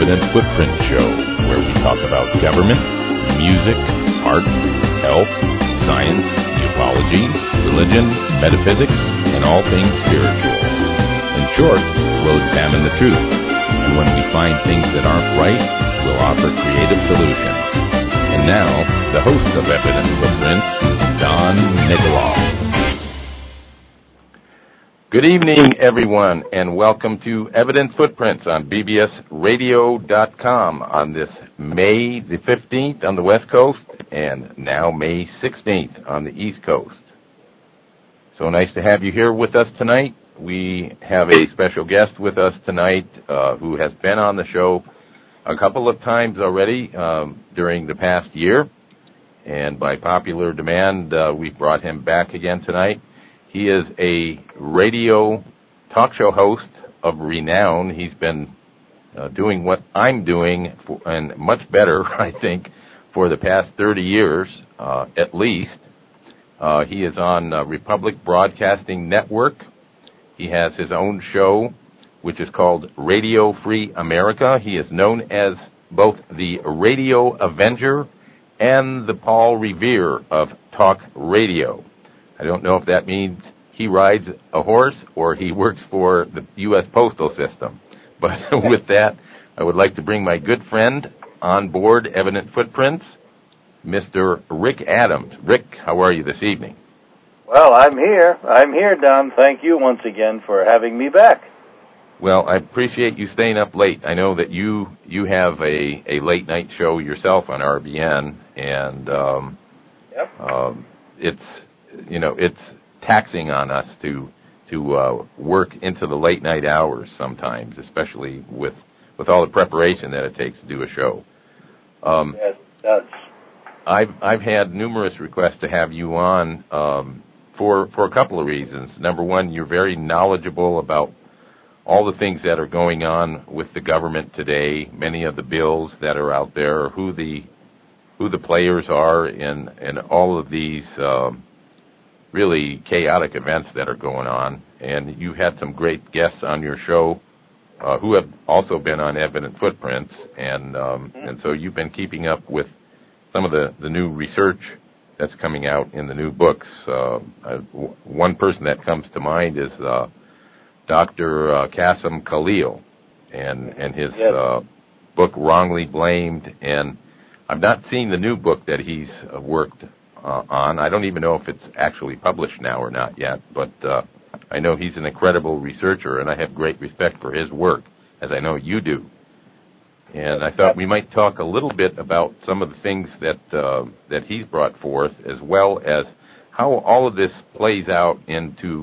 Evident Footprint Show, where we talk about government, music, art, health, science, ufology, religion, metaphysics, and all things spiritual. In short, we'll examine the truth, and when we find things that aren't right, we'll offer creative solutions. And now, the host of Evident Footprints, Don Nikoloff. Good evening, everyone, and welcome to Evident Footprints on bbsradio.com on this May the 15th on the West Coast and now May 16th on the East Coast. So nice to have you here with us tonight. We have a special guest with us tonight who has been on the show a couple of times already during the past year, and by popular demand, we brought him back again tonight. He is a radio talk show host of renown. He's been doing what I'm doing, and much better, I think, for the past 30 years, at least. He is on Republic Broadcasting Network. He has his own show, which is called Radio Free America. He is known as both the Radio Avenger and the Paul Revere of talk radio. I don't know if that means he rides a horse or he works for the U.S. Postal System. But with that, I would like to bring my good friend on board Evident Footprints, Mr. Rick Adams. Rick, how are you this evening? Well, I'm here. I'm here, Don. Thank you once again for having me back. Well, I appreciate you staying up late. I know that you have a late night show yourself on RBN, and it's taxing on us to work into the late night hours sometimes, especially with all the preparation that it takes to do a show. Yes, it does. I've had numerous requests to have you on for a couple of reasons. Number one, you're very knowledgeable about all the things that are going on with the government today, many of the bills that are out there, who the players are in all of these really chaotic events that are going on. And you had some great guests on your show who have also been on Evident Footprints, and so you've been keeping up with some of the new research that's coming out in the new books. One person that comes to mind is Dr. Qasim Khalil and his book Wrongly Blamed, and I've not seen the new book that he's worked on. I don't even know if it's actually published now or not yet, but I know he's an incredible researcher, and I have great respect for his work, as I know you do. And I thought we might talk a little bit about some of the things that he's brought forth, as well as how all of this plays out into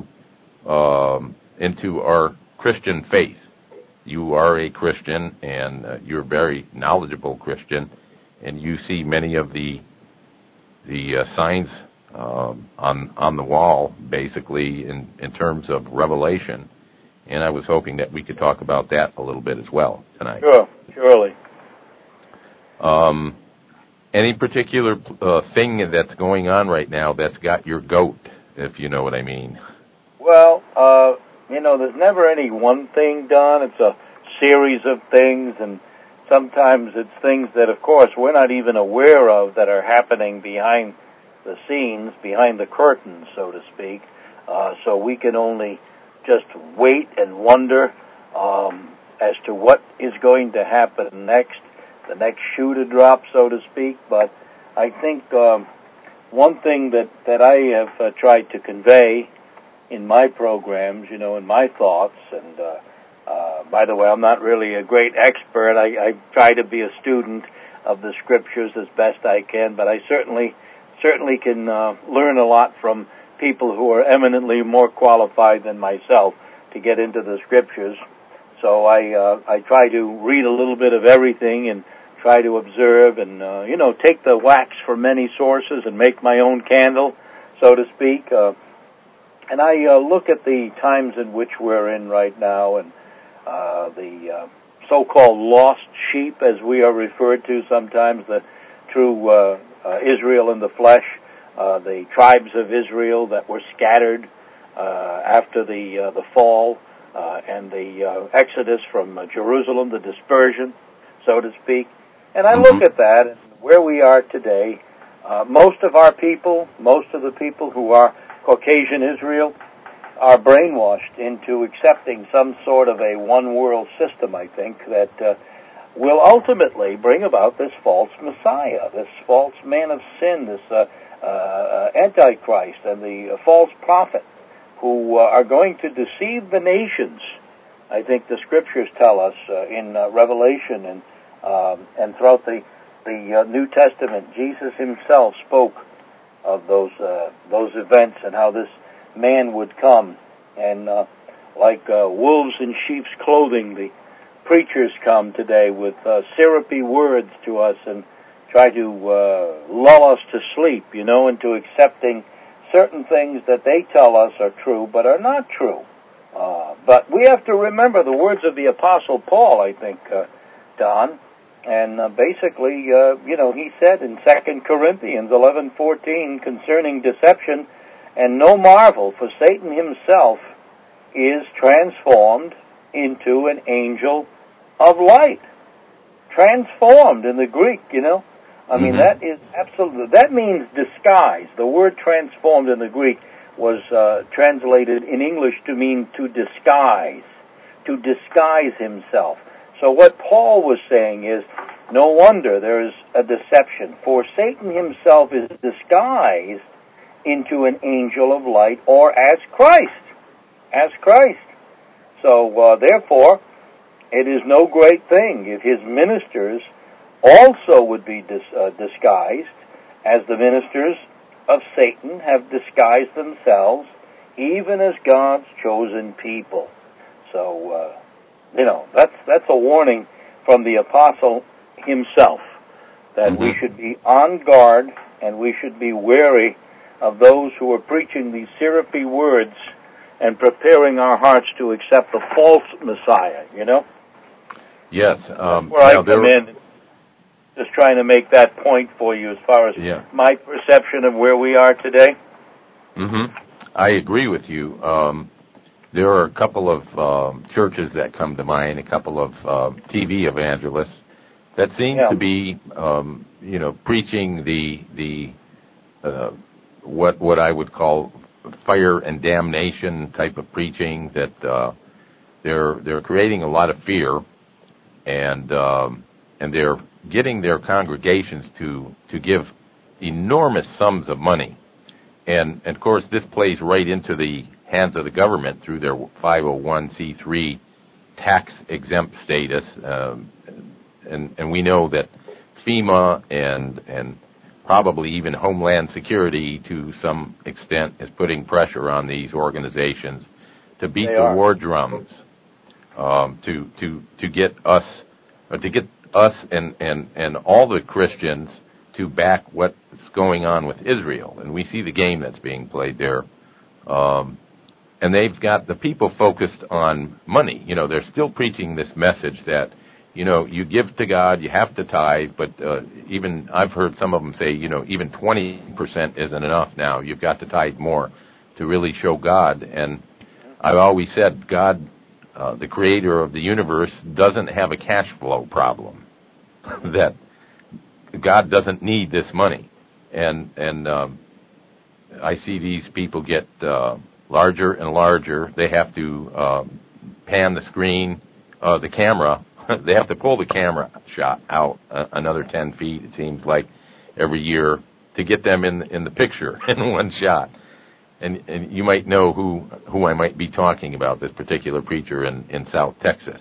our Christian faith. You are a Christian, and you're a very knowledgeable Christian, and you see many of the signs on the wall, basically, in terms of revelation. And I was hoping that we could talk about that a little bit as well tonight. Sure, surely. Any particular thing that's going on right now that's got your goat, if you know what I mean? Well, there's never any one thing, Don. It's a series of things, and sometimes it's things that, of course, we're not even aware of that are happening behind the scenes, behind the curtains, so to speak. So we can only just wait and wonder as to what is going to happen next, the next shoe to drop, so to speak. But I think one thing that I have tried to convey in my programs, in my thoughts, and by the way, I'm not really a great expert. I try to be a student of the scriptures as best I can, but I certainly can learn a lot from people who are eminently more qualified than myself to get into the scriptures. So I try to read a little bit of everything and try to observe and take the wax from many sources and make my own candle, so to speak. And I look at the times in which we're in right now, and the so-called lost sheep, as we are referred to sometimes, the true Israel in the flesh, the tribes of Israel that were scattered after the fall and the exodus from Jerusalem, the dispersion, so to speak. And I look at that and where we are today. Most of our people, most of the people who are Caucasian Israel, are brainwashed into accepting some sort of a one-world system, I think, that will ultimately bring about this false Messiah, this false man of sin, this Antichrist, and the false prophet, who are going to deceive the nations. I think the Scriptures tell us in Revelation and throughout the New Testament, Jesus himself spoke of those events and how this man would come, and like wolves in sheep's clothing, the preachers come today with syrupy words to us and try to lull us to sleep, into accepting certain things that they tell us are true but are not true. But we have to remember the words of the Apostle Paul, I think, Don, and basically, he said in 2 Corinthians 11:14 concerning deception, and no marvel, for Satan himself is transformed into an angel of light. Transformed in the Greek, I mean, that is absolutely, that means disguise. The word transformed in the Greek was translated in English to mean to disguise himself. So what Paul was saying is, no wonder there is a deception, for Satan himself is disguised into an angel of light, or as Christ. So, therefore, it is no great thing if his ministers also would be disguised, as the ministers of Satan have disguised themselves, even as God's chosen people. So, that's a warning from the apostle himself, that we should be on guard and we should be wary of those who are preaching these syrupy words and preparing our hearts to accept the false Messiah, Yes. Where I come in, just trying to make that point for you as far as my perception of where we are today. I agree with you. There are a couple of churches that come to mind, a couple of TV evangelists that seem to be, preaching the what I would call fire and damnation type of preaching. That they're creating a lot of fear, and they're getting their congregations to give enormous sums of money, and of course this plays right into the hands of the government through their 501c3 tax exempt status, and we know that FEMA and probably even Homeland Security to some extent is putting pressure on these organizations to beat the war drums, to get us and all the Christians to back what's going on with Israel. And we see the game that's being played there. And they've got the people focused on money. They're still preaching this message that, you give to God, you have to tithe, but even I've heard some of them say, even 20% isn't enough now. You've got to tithe more to really show God. And I've always said God, the creator of the universe, doesn't have a cash flow problem. That God doesn't need this money. And I see these people get larger and larger. They have to pan the screen, the camera. They have to pull the camera shot out another 10 feet, it seems like, every year to get them in the picture in one shot. And you might know who I might be talking about, this particular preacher in South Texas.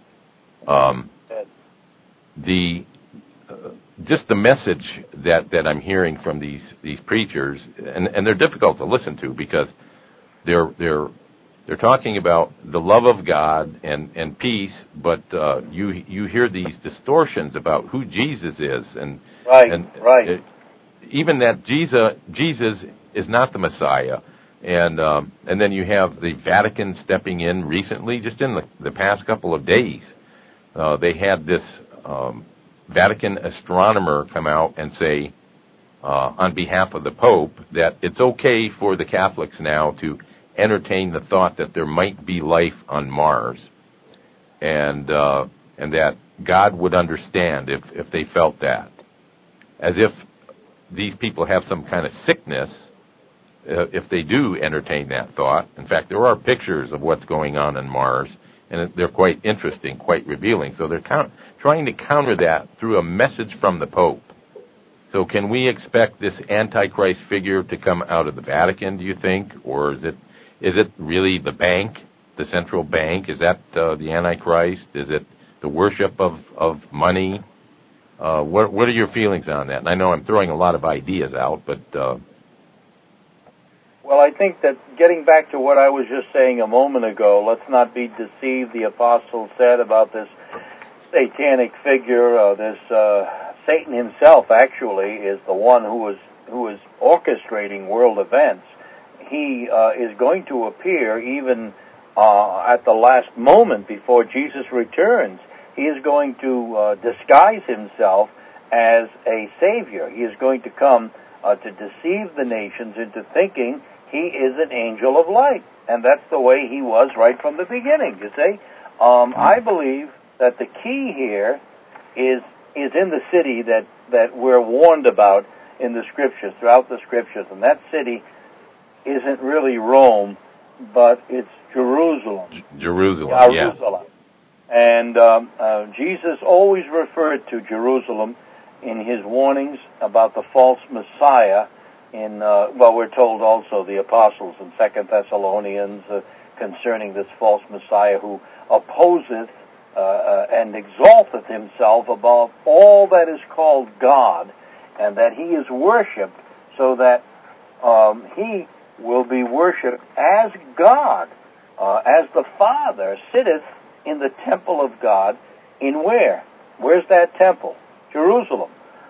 Just the message that I'm hearing from these preachers, and they're difficult to listen to because they're talking about the love of God and peace, but you hear these distortions about who Jesus is, and even that Jesus is not the Messiah, and then you have the Vatican stepping in recently, just in the past couple of days. They had this Vatican astronomer come out and say, on behalf of the Pope, that it's okay for the Catholics now to entertain the thought that there might be life on Mars. And and that God would understand if they felt that. As if these people have some kind of sickness if they do entertain that thought. In fact, there are pictures of what's going on Mars, and they're quite interesting, quite revealing. So they're trying to counter that through a message from the Pope. So can we expect this Antichrist figure to come out of the Vatican, do you think? Or is it really the bank, the central bank? Is that the Antichrist? Is it the worship of money? What are your feelings on that? And I know I'm throwing a lot of ideas out, but... Well, I think that getting back to what I was just saying a moment ago, let's not be deceived. The apostle said about this satanic figure, this Satan himself actually is the one who is orchestrating world events. He is going to appear even at the last moment before Jesus returns. He is going to disguise himself as a savior. He is going to come to deceive the nations into thinking he is an angel of light. And that's the way he was right from the beginning, you see. I believe that the key here is in the city that we're warned about in the Scriptures, throughout the Scriptures. And that city isn't really Rome, but it's Jerusalem. Jerusalem. Yeah. And Jesus always referred to Jerusalem in his warnings about the false Messiah. We're told also the apostles in 2 Thessalonians concerning this false Messiah who opposeth and exalteth himself above all that is called God, and that he is worshipped so that he will be worshipped as God, as the Father sitteth in the temple of God. In where? Where's that temple? Jerusalem.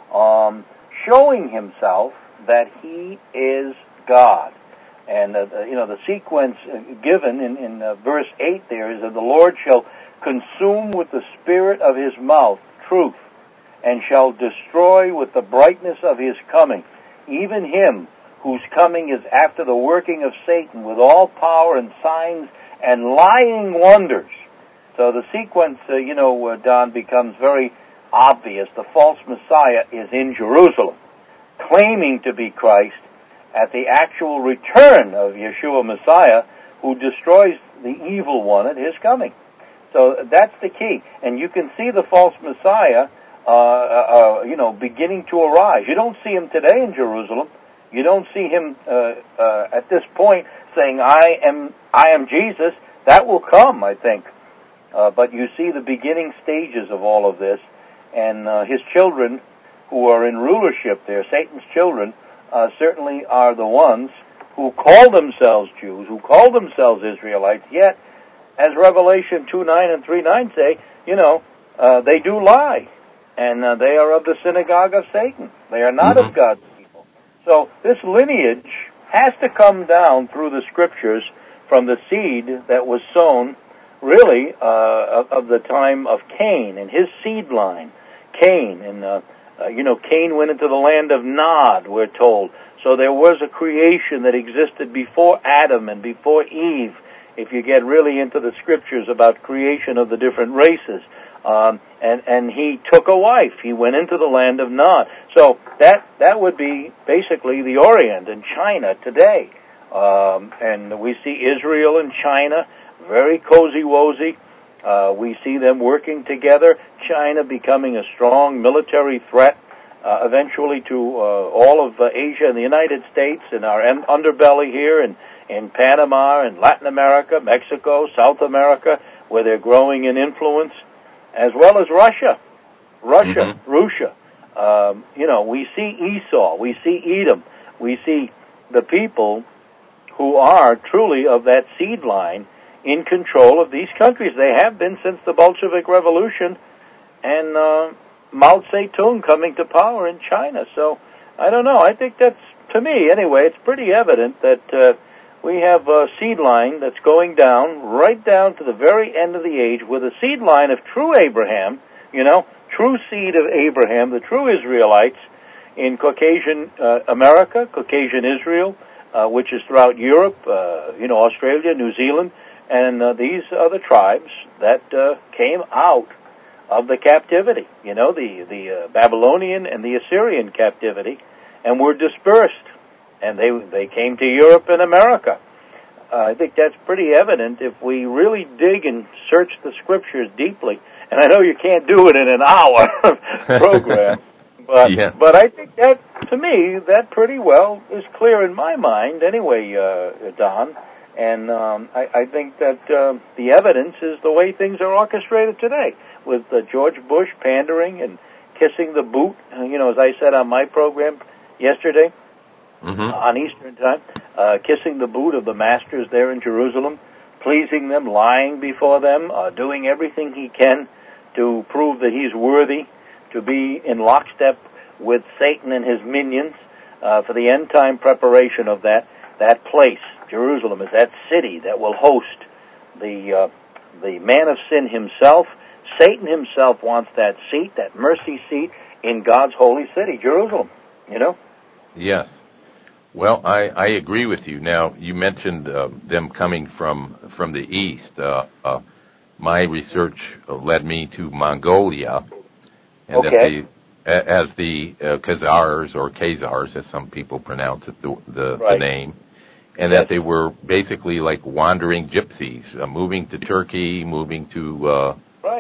Showing himself that he is God. And, the sequence given in verse 8 there is that the Lord shall consume with the spirit of his mouth truth, and shall destroy with the brightness of his coming, even him whose coming is after the working of Satan with all power and signs and lying wonders. So the sequence, Don, becomes very obvious. The false Messiah is in Jerusalem, claiming to be Christ at the actual return of Yeshua Messiah, who destroys the evil one at his coming. So that's the key. And you can see the false Messiah, beginning to arise. You don't see him today in Jerusalem. You don't see him at this point saying, I am Jesus. That will come, I think. But you see the beginning stages of all of this, and his children who are in rulership there, Satan's children, certainly are the ones who call themselves Jews, who call themselves Israelites, yet, as Revelation 2:9 and 3:9 say, they do lie, and they are of the synagogue of Satan. They are not of God's people. So this lineage has to come down through the Scriptures from the seed that was sown, really, of the time of Cain and his seed line. Cain, and Cain went into the land of Nod, we're told. So there was a creation that existed before Adam and before Eve, if you get really into the Scriptures about creation of the different races. And he took a wife. He went into the land of Nod. So that would be basically the Orient and China today. And we see Israel and China, very cozy-wozy. We see them working together, China becoming a strong military threat, eventually to all of Asia and the United States, and our underbelly here in Panama and Latin America, Mexico, South America, where they're growing in influence, as well as Russia. We see Esau, we see Edom, we see the people who are truly of that seed line in control of these countries. They have been since the Bolshevik Revolution and Mao Zedong coming to power in China. So, I don't know. I think that's, to me anyway, it's pretty evident that we have a seed line that's going down, right down to the very end of the age, with a seed line of true Abraham, true seed of Abraham, the true Israelites in Caucasian America, Caucasian Israel, which is throughout Europe, Australia, New Zealand, and these other tribes that came out of the captivity, the Babylonian and the Assyrian captivity, and were dispersed, and they came to Europe and America. I think that's pretty evident if we really dig and search the scriptures deeply. And I know you can't do it in an hour program, but I think that, to me, that pretty well is clear in my mind anyway, Don. And I think that the evidence is the way things are orchestrated today, with George Bush pandering and kissing the boot, as I said on my program yesterday, on Eastern time, kissing the boot of the masters there in Jerusalem, pleasing them, lying before them, doing everything he can to prove that he's worthy to be in lockstep with Satan and his minions for the end-time preparation of that place. Jerusalem is that city that will host the man of sin himself. Satan himself wants that seat, that mercy seat, in God's holy city, Jerusalem, Yes. Well, I agree with you. Now, you mentioned them coming from the east. My research led me to Mongolia, and that as the Khazars, or Khazars, as some people pronounce it, the name, and that they were basically like wandering gypsies, moving to Turkey, moving to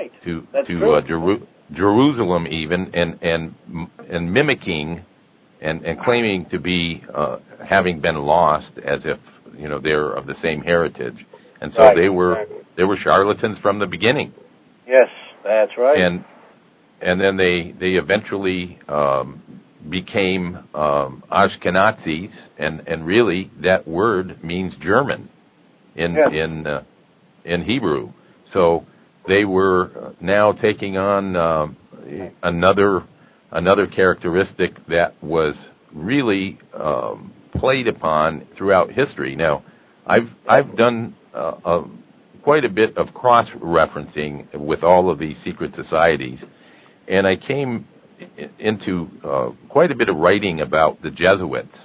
Jerusalem even, and mimicking and claiming to be having been lost, as if they're of the same heritage, and so they were charlatans from the beginning. Yes, that's right. And then they eventually became Ashkenazis, and really that word means German in Hebrew. So they were now taking on another characteristic that was really played upon throughout history. Now, I've done quite a bit of cross-referencing with all of these secret societies, and I came into quite a bit of writing about the Jesuits.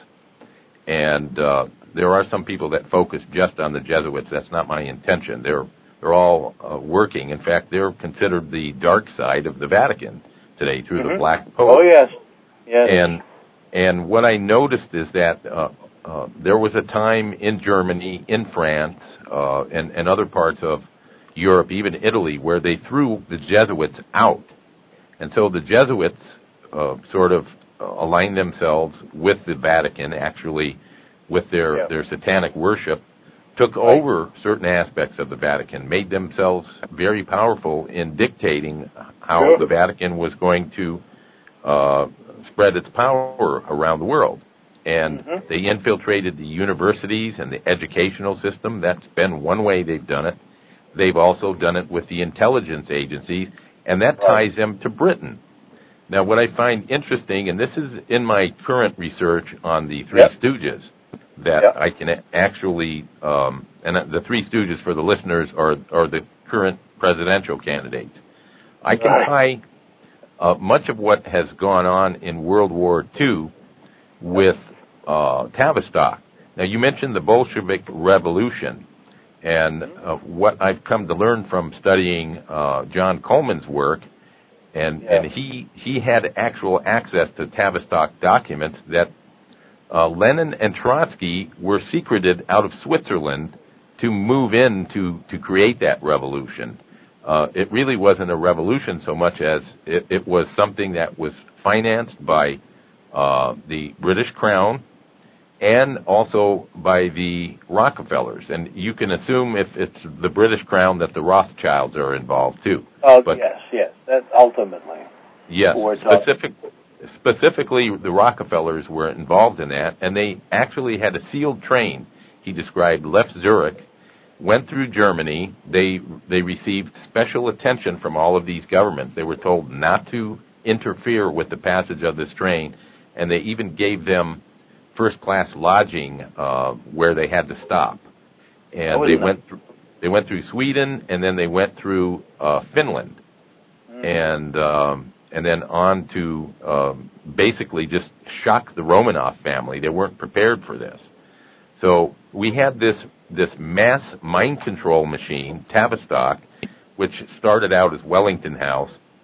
And there are some people that focus just on the Jesuits. That's not my intention. They're all working. In fact, they're considered the dark side of the Vatican today through the Black Pope. Oh, yes. And what I noticed is that there was a time in Germany, in France, and other parts of Europe, even Italy, where they threw the Jesuits out. And so the Jesuits sort of aligned themselves with the Vatican, actually, with their satanic worship, took over certain aspects of the Vatican, made themselves very powerful in dictating how the Vatican was going to spread its power around the world. And they infiltrated the universities and the educational system. That's been one way they've done it. They've also done it with the intelligence agencies, and that ties them to Britain. Now, what I find interesting, and this is in my current research on the Three Stooges, that I can actually, and the Three Stooges for the listeners are the current presidential candidates. I can tie much of what has gone on in World War II with Tavistock. Now, you mentioned the Bolshevik Revolution, and what I've come to learn from studying John Coleman's work, and he had actual access to Tavistock documents, that Lenin and Trotsky were secreted out of Switzerland to move in to create that revolution. It really wasn't a revolution so much as it was something that was financed by the British Crown and also by the Rockefellers. And you can assume if it's the British Crown that the Rothschilds are involved too. Oh, but, yes, that's ultimately. Yes, specifically the Rockefellers were involved in that, and they actually had a sealed train, he described, left Zurich, went through Germany. They received special attention from all of these governments. They were told not to interfere with the passage of this train, and they even gave them first-class lodging where they had to stop. And they went through Sweden, and then they went through Finland, and then on to basically just shock the Romanov family. They weren't prepared for this. So we had this mass mind control machine, Tavistock, which started out as Wellington House,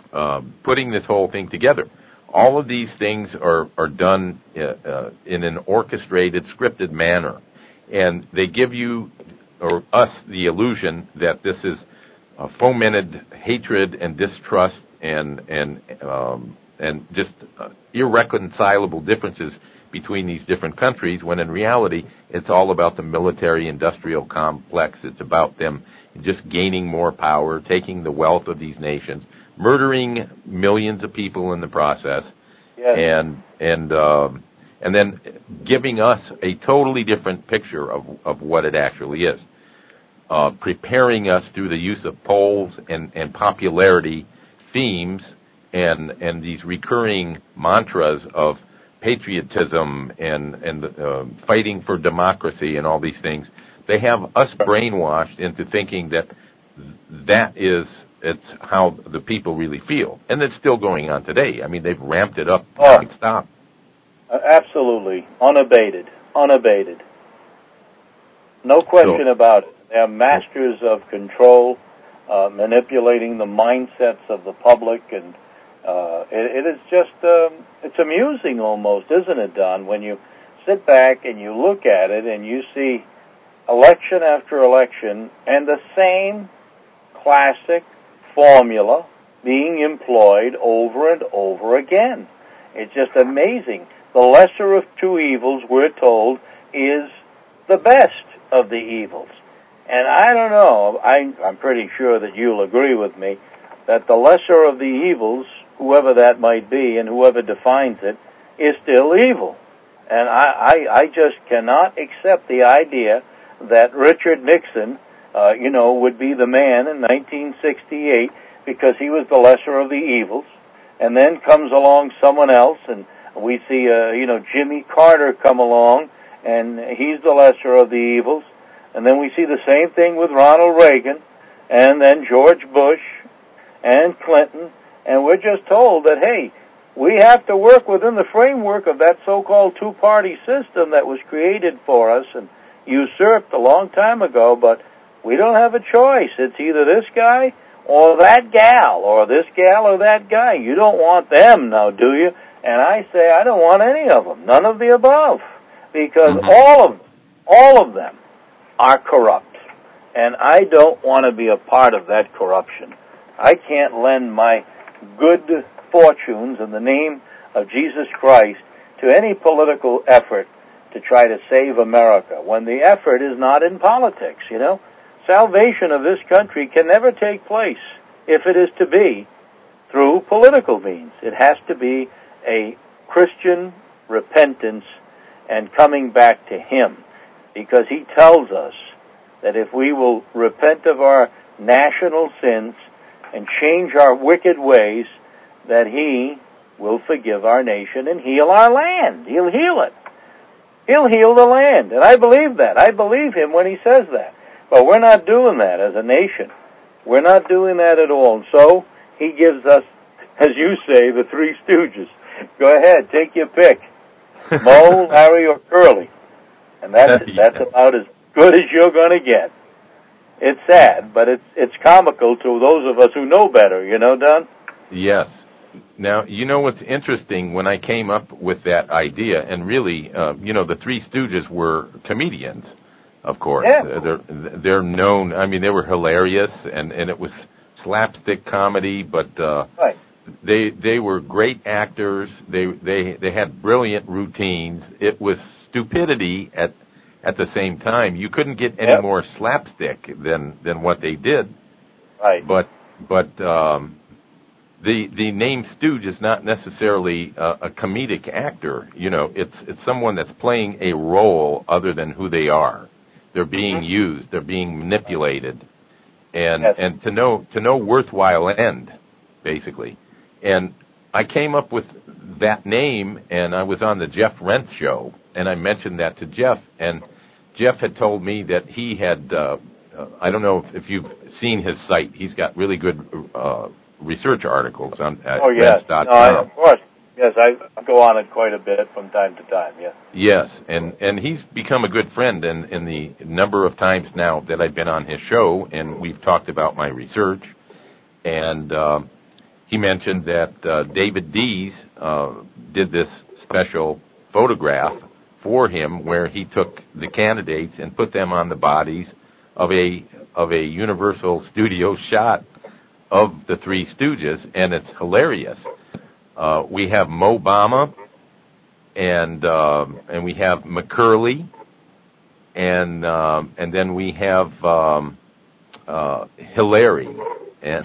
putting this whole thing together. All of these things are done in an orchestrated, scripted manner, and they give you or us the illusion that this is fomented hatred and distrust and just irreconcilable differences between these different countries, when in reality it's all about the military-industrial complex. It's about them just gaining more power, taking the wealth of these nations, murdering millions of people in the process, yes. and then giving us a totally different picture of what it actually is. Preparing us through the use of polls and popularity themes and these recurring mantras of patriotism and fighting for democracy and all these things. They have us brainwashed into thinking it's how the people really feel. And it's still going on today. I mean, they've ramped it up non-stop. Absolutely. Unabated. No question about it. They're masters of control, manipulating the mindsets of the public, and it is just, it's amusing almost, isn't it, Don, when you sit back and you look at it and you see election after election and the same classic formula being employed over and over again. It's just amazing. The lesser of two evils, we're told, is the best of the evils. And I don't know, I'm pretty sure that you'll agree with me, that the lesser of the evils, whoever that might be and whoever defines it, is still evil. And I just cannot accept the idea that Richard Nixon, would be the man in 1968 because he was the lesser of the evils, and then comes along someone else, and we see, Jimmy Carter come along, and he's the lesser of the evils. And then we see the same thing with Ronald Reagan, and then George Bush, and Clinton, and we're just told that, hey, we have to work within the framework of that so-called two-party system that was created for us and usurped a long time ago, but we don't have a choice. It's either this guy or that gal, or this gal or that guy. You don't want them now, do you? And I say I don't want any of them, none of the above, because all of them are corrupt, and I don't want to be a part of that corruption. I can't lend my good fortunes in the name of Jesus Christ to any political effort to try to save America when the effort is not in politics, Salvation of this country can never take place, if it is to be, through political means. It has to be a Christian repentance and coming back to Him, because He tells us that if we will repent of our national sins and change our wicked ways, that He will forgive our nation and heal our land. He'll heal it. He'll heal the land. And I believe that. I believe Him when He says that. But we're not doing that as a nation. We're not doing that at all. And so He gives us, as you say, the Three Stooges. Go ahead, take your pick. Moe, Larry, or Curly. And that's about as good as you're going to get. It's sad, but it's comical to those of us who know better, Don? Yes. Now, what's interesting, when I came up with that idea, and really, the Three Stooges were comedians, of course. Yeah. They're known, they were hilarious, and it was slapstick comedy, but right. They were great actors. They had brilliant routines. It was stupidity at the same time. You couldn't get any more slapstick than what they did. Right. But the name Stooge is not necessarily a comedic actor. It's someone that's playing a role other than who they are. They're being used. They're being manipulated, and to no worthwhile end, basically. And I came up with that name, and I was on the Jeff Rentz show, and I mentioned that to Jeff, and Jeff had told me that he had, I don't know if you've seen his site, he's got really good research articles on at Rentz.com. No, of course. Yes, I go on it quite a bit from time to time, yeah. Yes, and he's become a good friend in the number of times now that I've been on his show, and we've talked about my research, and he mentioned that David Dees did this special photograph for him where he took the candidates and put them on the bodies of a Universal Studio shot of the Three Stooges, and it's hilarious. We have Mo Bama, and we have McCurley, and then we have Hillary, and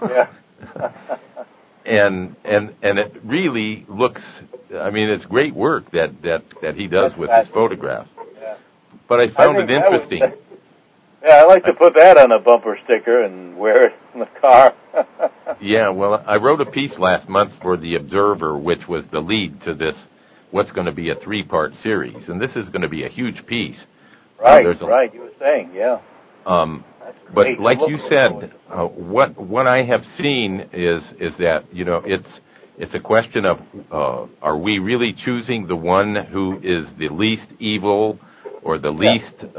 and it really looks. I mean, it's great work that he does with his photograph. Yeah. But I found it interesting. I like to put that on a bumper sticker and wear it in the car. Yeah, well, I wrote a piece last month for The Observer, which was the lead to this, what's going to be a 3-part series. And this is going to be a huge piece. Right, right, you were saying, yeah. But like you said, what I have seen is that, you know, it's a question of, are we really choosing the one who is the least evil or the least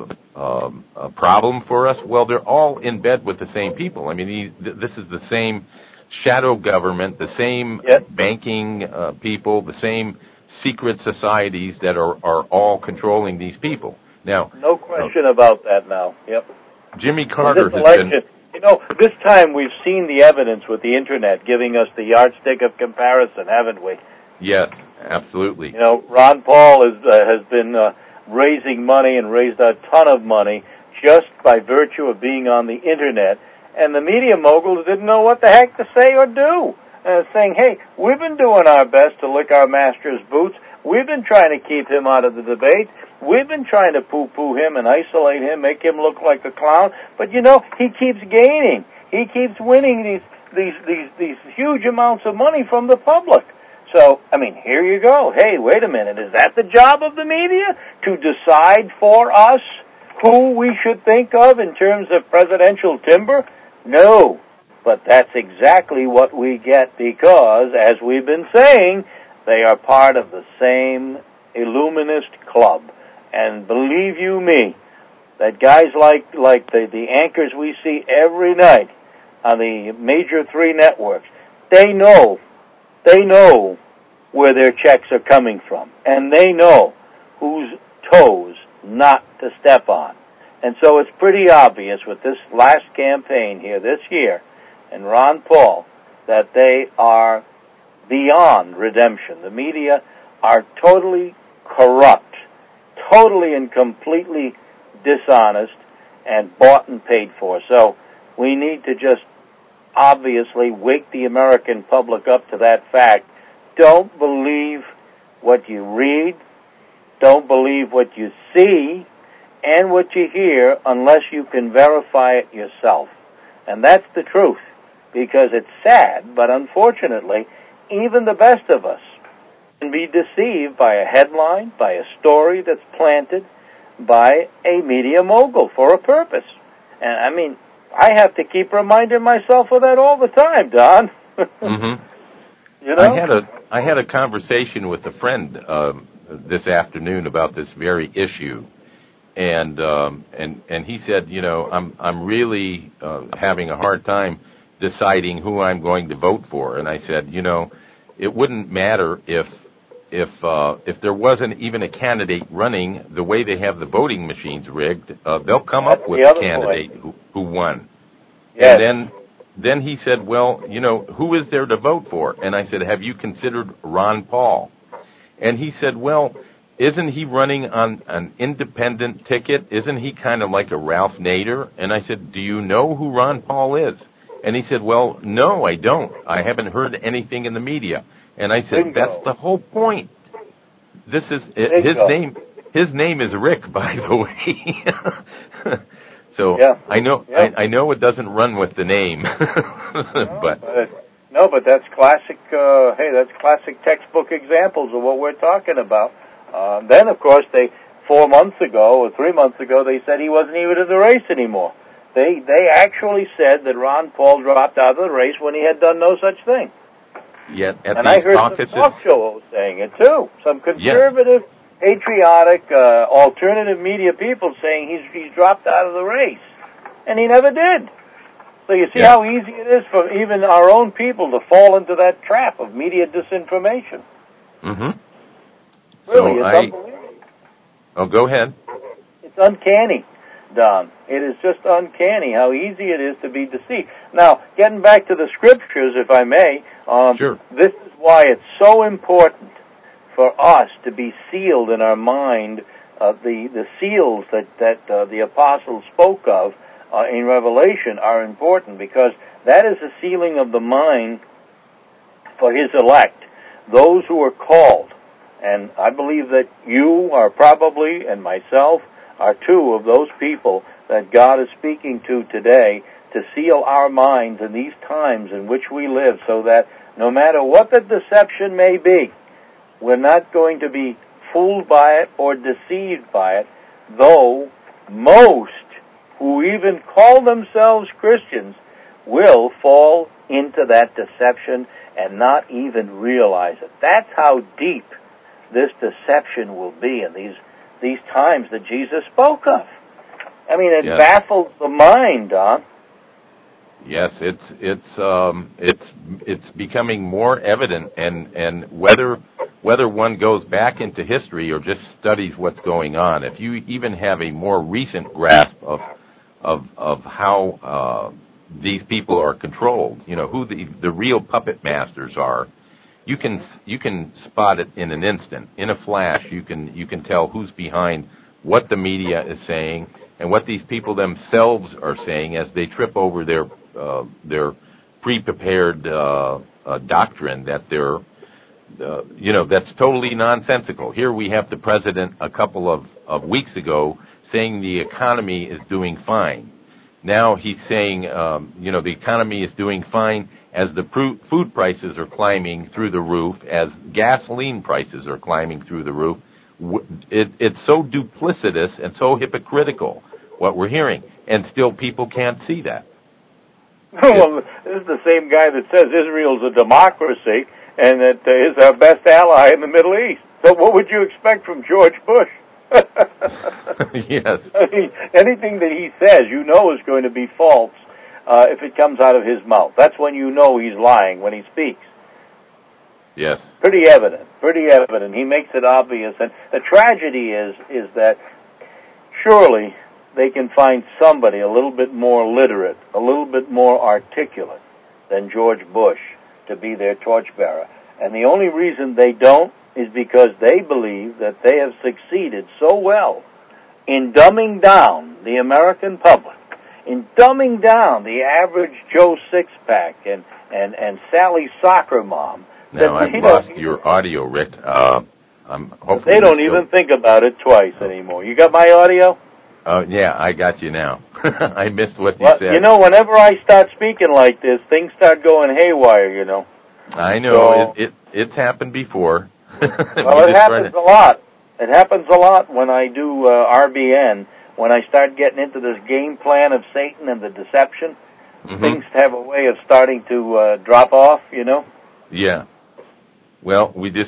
problem for us? Well, they're all in bed with the same people. I mean, this is the same shadow government, the same banking people, the same secret societies that are all controlling these people. Now, no question about that now. Yep. Jimmy Carter has been... You know, this time we've seen the evidence with the Internet giving us the yardstick of comparison, haven't we? Yes, absolutely. You know, Ron Paul has been raising money and raised a ton of money just by virtue of being on the Internet, and the media moguls didn't know what the heck to say or do. Saying, hey, we've been doing our best to lick our master's boots. We've been trying to keep him out of the debate. We've been trying to poo-poo him and isolate him, make him look like a clown. But, you know, he keeps gaining. He keeps winning these huge amounts of money from the public. So, I mean, here you go. Hey, wait a minute. Is that the job of the media? To decide for us who we should think of in terms of presidential timber? No. But that's exactly what we get because, as we've been saying, they are part of the same Illuminist club. And believe you me, that guys like the anchors we see every night on the major 3 networks, they know where their checks are coming from. And they know whose toes not to step on. And so it's pretty obvious with this last campaign here this year and Ron Paul that they are beyond redemption. The media are totally corrupt, totally and completely dishonest, and bought and paid for. So we need to just obviously wake the American public up to that fact. Don't believe what you read, don't believe what you see, and what you hear unless you can verify it yourself. And that's the truth, because it's sad, but unfortunately, even the best of us can be deceived by a headline, by a story that's planted by a media mogul for a purpose. And, I mean, I have to keep reminding myself of that all the time, Don. Mm-hmm. You know? I had a conversation with a friend this afternoon about this very issue, and he said, you know, I'm really having a hard time deciding who I'm going to vote for. And I said, you know, it wouldn't matter if there wasn't even a candidate running the way they have the voting machines rigged. They'll come up with a candidate who won. Yes. And then he said, well, you know, who is there to vote for? And I said, have you considered Ron Paul? And he said, well, isn't he running on an independent ticket? Isn't he kind of like a Ralph Nader? And I said, do you know who Ron Paul is? And he said, well, no, I don't. I haven't heard anything in the media. And I said, that's the whole point. This is his name. His name is Rick, by the way. So yeah. I know it doesn't run with the name, but that's classic. That's classic textbook examples of what we're talking about. Then, of course, 4 months ago or 3 months ago, they said he wasn't even in the race anymore. They actually said that Ron Paul dropped out of the race when he had done no such thing. Yet at and these I heard caucuses, some talk show saying it too. Some conservative, patriotic, alternative media people saying he's dropped out of the race, and he never did. So you see how easy it is for even our own people to fall into that trap of media disinformation. Mm-hmm. Really, it's unbelievable. Oh, go ahead. It's uncanny, Don. It is just uncanny how easy it is to be deceived. Now, getting back to the scriptures, if I may, Sure. This is why it's so important for us to be sealed in our mind. The seals that the apostles spoke of in Revelation are important, because that is a sealing of the mind for his elect, those who are called. And I believe that you are probably, and myself, are two of those people that God is speaking to today to seal our minds in these times in which we live, so that no matter what the deception may be, we're not going to be fooled by it or deceived by it, though most who even call themselves Christians will fall into that deception and not even realize it. That's how deep this deception will be in these times that Jesus spoke of. I mean, it baffles the mind, Don. Yes, it's becoming more evident, and whether one goes back into history or just studies what's going on, if you even have a more recent grasp of how these people are controlled, who the real puppet masters are, you can spot it in an instant, in a flash. You can tell who's behind what the media is saying and what these people themselves are saying as they trip over their pre-prepared doctrine that they're that's totally nonsensical. Here we have the president a couple of weeks ago saying the economy is doing fine. Now he's saying the economy is doing fine as the food prices are climbing through the roof, as gasoline prices are climbing through the roof. It's so duplicitous and so hypocritical what we're hearing, and still people can't see that. Well, this is the same guy that says Israel's a democracy and that is our best ally in the Middle East. So what would you expect from George Bush? Yes. I mean, anything that he says, is going to be false if it comes out of his mouth. That's when you know he's lying, when he speaks. Yes. Pretty evident. He makes it obvious. And the tragedy is that surely they can find somebody a little bit more literate, a little bit more articulate than George Bush to be their torchbearer. And the only reason they don't is because they believe that they have succeeded so well in dumbing down the American public, in dumbing down the average Joe Sixpack and Sally Soccer Mom. Now, I've lost your audio, Rick. They don't even think about it twice anymore. You got my audio? Yeah, I got you now. I missed what you said. Whenever I start speaking like this, things start going haywire, I know. So, it's happened before. Well, it happens a lot. It happens a lot when I do RBN. When I start getting into this game plan of Satan and the deception, things have a way of starting to drop off, Yeah. Well, we just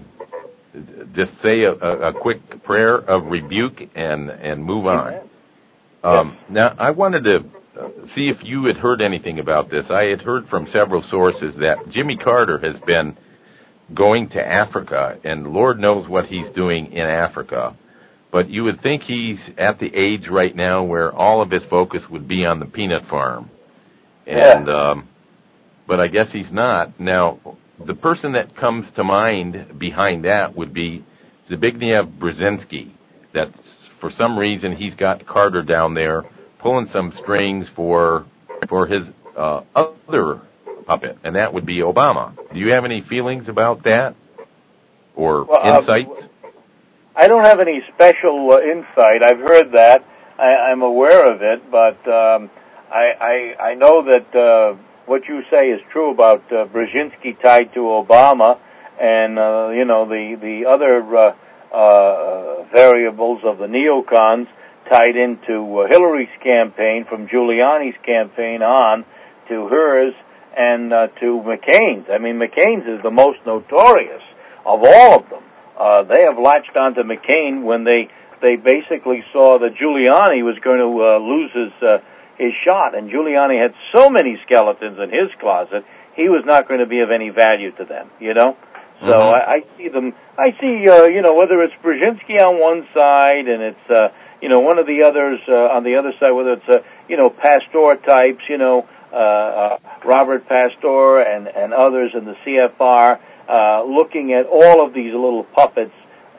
say a quick prayer of rebuke and move on. Now, I wanted to see if you had heard anything about this. I had heard from several sources that Jimmy Carter has been going to Africa, and Lord knows what he's doing in Africa. But you would think he's at the age right now where all of his focus would be on the peanut farm. And but I guess he's not. Now, the person that comes to mind behind that would be Zbigniew Brzezinski. That for some reason he's got Carter down there pulling some strings for his other puppet, and that would be Obama. Do you have any feelings about that or insights? I don't have any special insight. I've heard that. I'm aware of it, but I know that what you say is true about Brzezinski tied to Obama, and the other variables of the neocons tied into Hillary's campaign, from Giuliani's campaign on to hers and to McCain's. I mean, McCain's is the most notorious of all of them. They have latched onto McCain when they basically saw that Giuliani was going to lose is shot. And Giuliani had so many skeletons in his closet, he was not going to be of any value to them, you know? So I see them, whether it's Brzezinski on one side and it's, one of the others on the other side, whether it's, Pastor types, Robert Pastor and others in the CFR, looking at all of these little puppets.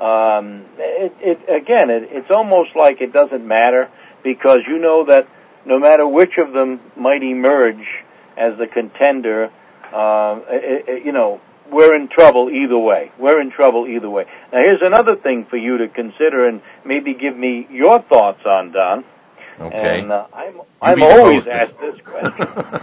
It's almost like it doesn't matter, because you know that no matter which of them might emerge as the contender, we're in trouble either way. Now, here's another thing for you to consider and maybe give me your thoughts on, Don. Okay. And I'm always asked this question.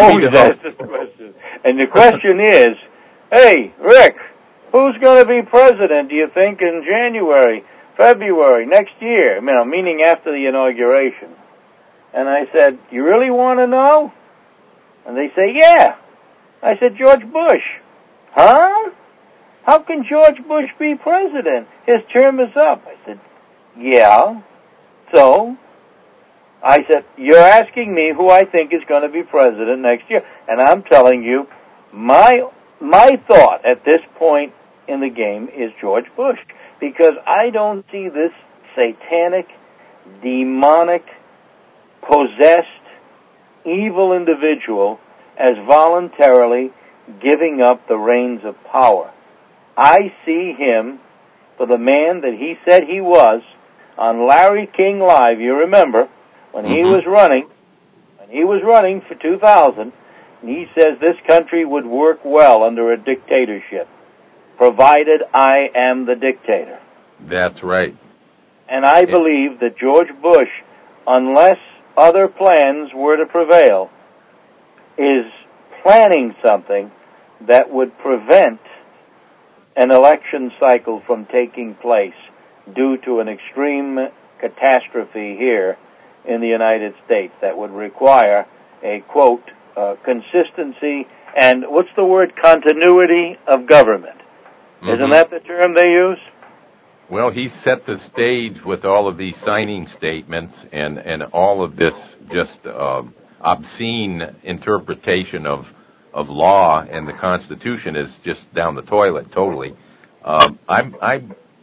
And the question is, hey, Rick, who's going to be president, do you think, in January, February, next year? Meaning after the inauguration. And I said, you really want to know? And they say, yeah. I said, George Bush. Huh? How can George Bush be president? His term is up. I said, yeah. So? I said, you're asking me who I think is going to be president next year. And I'm telling you, my thought at this point in the game is George Bush. Because I don't see this satanic, demonic, possessed, evil individual as voluntarily giving up the reins of power. I see him for the man that he said he was on Larry King Live. You remember when he was running for 2000, and he says this country would work well under a dictatorship, provided I am the dictator. That's right. And I believe that George Bush, unless other plans were to prevail, is planning something that would prevent an election cycle from taking place due to an extreme catastrophe here in the United States that would require a, quote, consistency and, what's the word, continuity of government. Mm-hmm. Isn't that the term they use? Well, he set the stage with all of these signing statements and all of this just obscene interpretation of law and the Constitution is just down the toilet totally. I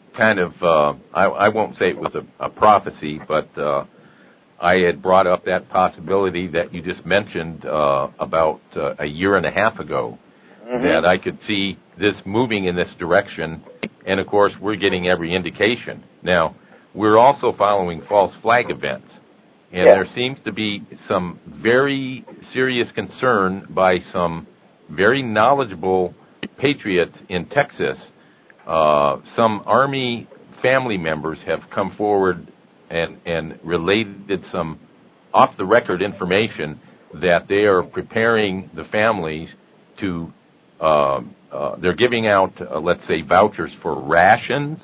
won't say it was a prophecy, but I had brought up that possibility that you just mentioned about a year and a half ago, that I could see this moving in this direction, and of course we're getting every indication. Now, we're also following false flag events, and there seems to be some very serious concern by some very knowledgeable patriots in Texas. Some Army family members have come forward and related some off-the-record information that they are preparing the families to, they're giving out, let's say, vouchers for rations,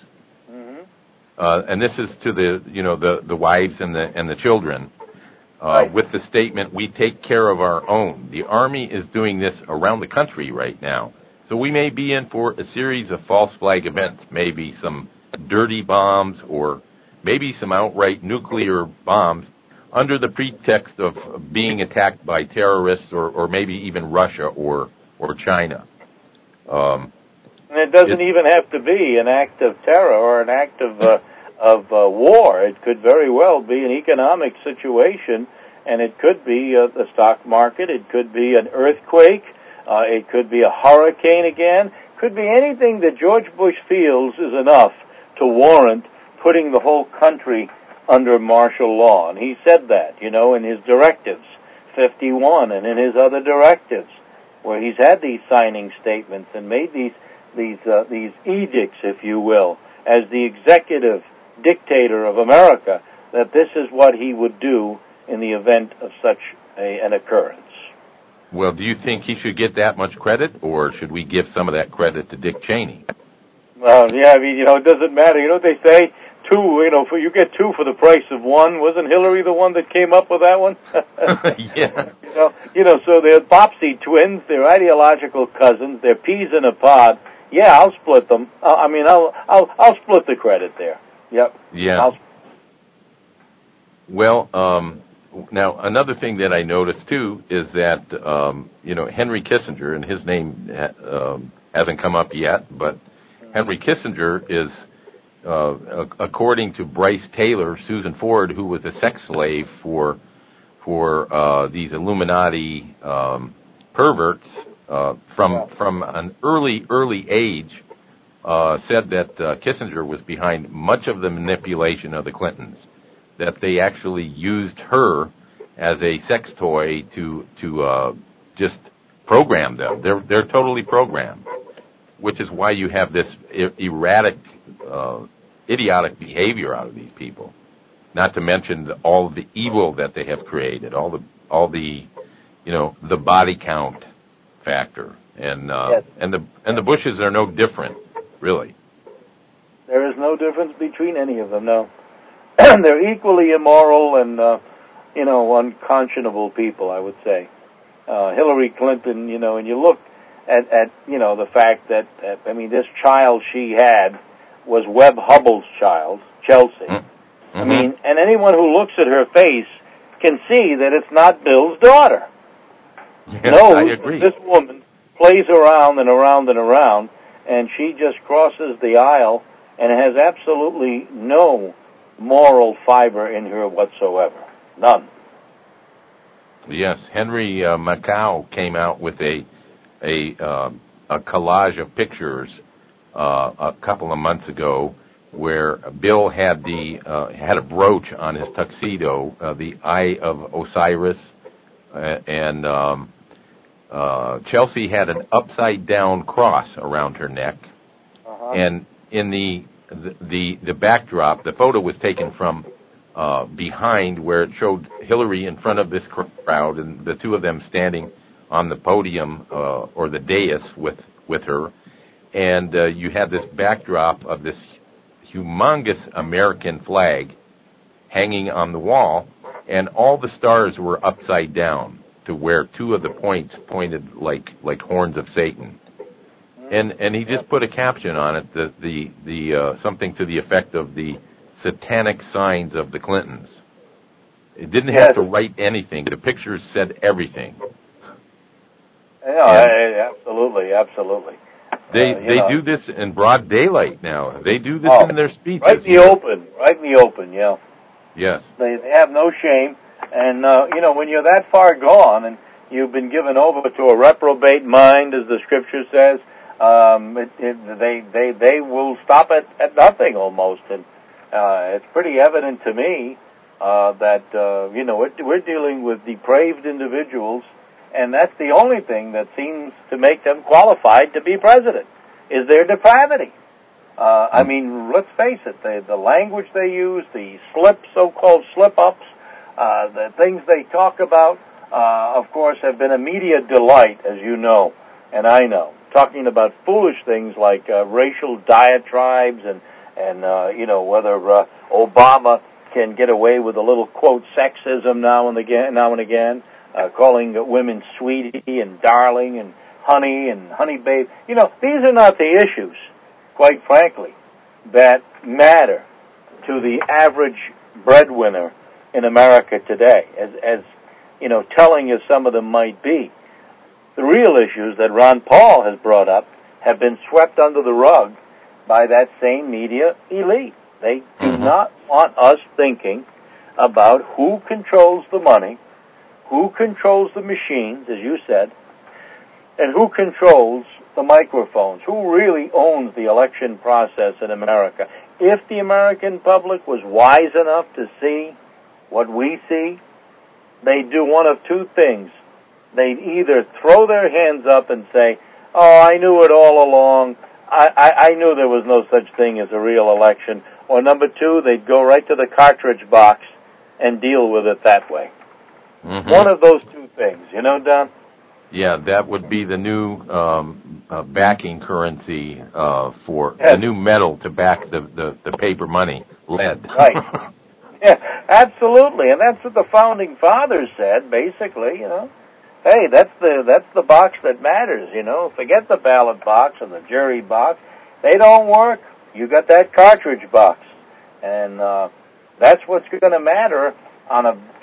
and this is to the wives and the children, with the statement, we take care of our own. The Army is doing this around the country right now. So we may be in for a series of false flag events, maybe some dirty bombs or maybe some outright nuclear bombs under the pretext of being attacked by terrorists or maybe even Russia or China. And it doesn't even have to be an act of terror or an act of war. It could very well be an economic situation, and it could be the stock market. It could be an earthquake. It could be a hurricane again. It could be anything that George Bush feels is enough to warrant putting the whole country under martial law. And he said that, in his directives, 51, and in his other directives, where he's had these signing statements and made these edicts, if you will, as the executive dictator of America, that this is what he would do in the event of such an occurrence. Well, do you think he should get that much credit, or should we give some of that credit to Dick Cheney? Well, yeah, it doesn't matter. You know what they say? You get two for the price of one. Wasn't Hillary the one that came up with that one? Yeah. So they're Bobbsey twins. They're ideological cousins. They're peas in a pod. Yeah, I'll split them. I'll split the credit there. Yep. Yeah. Well, Now, another thing that I noticed, too, is that, Henry Kissinger, and his name hasn't come up yet, but Henry Kissinger is, according to Bryce Taylor, Susan Ford, who was a sex slave for these Illuminati perverts from an early age, said that Kissinger was behind much of the manipulation of the Clintons, that they actually used her as a sex toy to just program them. They're totally programmed, which is why you have this erratic, idiotic behavior out of these people. Not to mention all of the evil that they have created, all the the body count factor, and Yes. and the Bushes are no different, really. There is no difference between any of them, no. They're equally immoral and, unconscionable people, I would say. Hillary Clinton, and you look at the fact that, this child she had was Webb Hubbell's child, Chelsea. Mm-hmm. I mean, and anyone who looks at her face can see that it's not Bill's daughter. Yes, No, I agree. this woman plays around and around and around, and she just crosses the aisle and has absolutely no moral fiber in her whatsoever. None. Yes, Henry Macau came out with a collage of pictures a couple of months ago where Bill had had a brooch on his tuxedo, the Eye of Osiris, and Chelsea had an upside down cross around her neck, and in the backdrop, the photo was taken from behind, where it showed Hillary in front of this crowd and the two of them standing on the podium or the dais with her, and you had this backdrop of this humongous American flag hanging on the wall, and all the stars were upside down to where two of the points pointed like horns of Satan. And he just put a caption on it, the something to the effect of the satanic signs of the Clintons. It didn't have to write anything. The pictures said everything. Yeah, absolutely. They do this in broad daylight now. They do this in their speeches. Right in the open, yeah. Yes. They have no shame. And, when you're that far gone and you've been given over to a reprobate mind, as the scripture says, they will stop at nothing almost. And it's pretty evident to me that, we're dealing with depraved individuals, and that's the only thing that seems to make them qualified to be president, is their depravity. Let's face it, the language they use, the so-called slip-ups, the things they talk about, of course, have been a media delight, as you know, and I know. Talking about foolish things like racial diatribes and whether Obama can get away with a little, quote, sexism now and again, calling women sweetie and darling and honey babe. These are not the issues, quite frankly, that matter to the average breadwinner in America today, as telling as some of them might be. The real issues that Ron Paul has brought up have been swept under the rug by that same media elite. They do not want us thinking about who controls the money, who controls the machines, as you said, and who controls the microphones, who really owns the election process in America. If the American public was wise enough to see what we see, they'd do one of two things. They'd either throw their hands up and say, oh, I knew it all along, I knew there was no such thing as a real election, or number two, they'd go right to the cartridge box and deal with it that way. One of those two things, Don? Yeah, that would be the new backing currency for the new metal to back the paper money, lead. Right. Yeah, absolutely, and that's what the founding fathers said, basically, Hey, that's the box that matters, Forget the ballot box and the jury box. They don't work. You got that cartridge box. And that's what's going to matter on a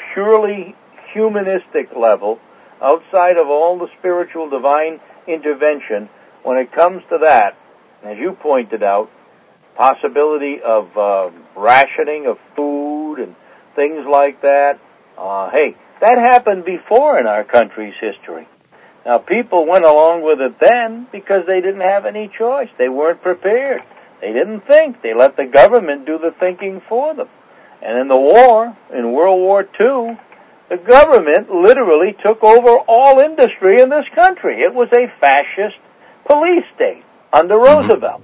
purely humanistic level, outside of all the spiritual divine intervention, when it comes to that, as you pointed out, possibility of rationing of food and things like that, hey, that happened before in our country's history. Now, people went along with it then because they didn't have any choice. They weren't prepared. They didn't think. They let the government do the thinking for them. And in the war, in World War II, the government literally took over all industry in this country. It was a fascist police state under Roosevelt.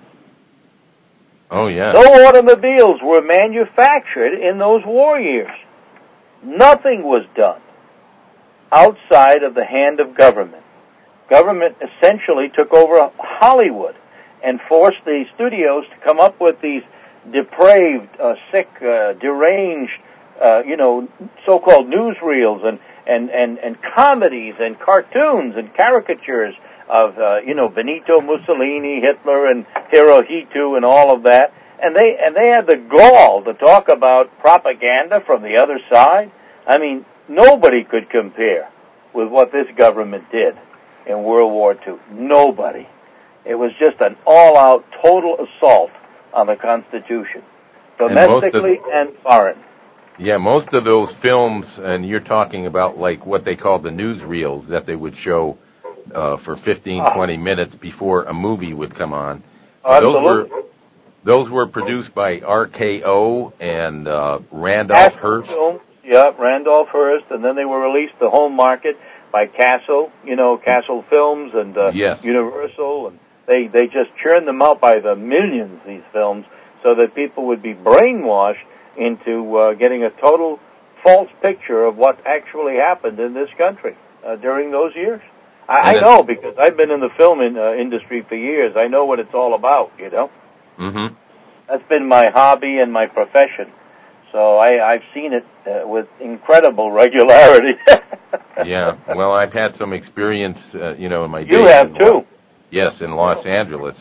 Oh, yeah. No automobiles were manufactured in those war years. Nothing was done outside of the hand of government. Government essentially took over Hollywood and forced the studios to come up with these depraved, sick, deranged, so-called newsreels and comedies and cartoons and caricatures of, Benito Mussolini, Hitler, and Hirohito and all of that. And they had the gall to talk about propaganda from the other side. I mean, nobody could compare with what this government did in World War II. Nobody. It was just an all-out, total assault on the Constitution, domestically and foreign. Yeah, most of those films, and you're talking about like what they call the newsreels that they would show for 15, 20 minutes before a movie would come on. Absolutely. Those were produced by RKO and Randolph Hearst. Yeah, Randolph Hearst, and then they were released to home market by Castle, Castle Films and yes. Universal, and they just churned them out by the millions, these films, so that people would be brainwashed into getting a total false picture of what actually happened in this country during those years. I know, because I've been in the film industry for years. I know what it's all about, Mm-hmm. That's been my hobby and my profession. So I've seen it with incredible regularity. Yeah, well, I've had some experience, in my days. You have, too. Yes, in Los Angeles,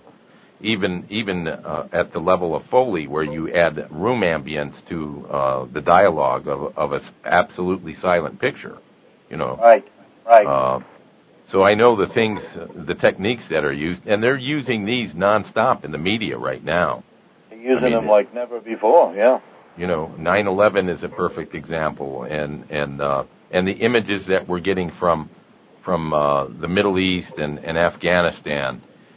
even at the level of Foley, where you add room ambience to the dialogue of an absolutely silent picture, Right. So I know the techniques that are used, and they're using these nonstop in the media right now. They're using them like never before, yeah. 9/11 is a perfect example, and the images that we're getting from the Middle East and Afghanistan,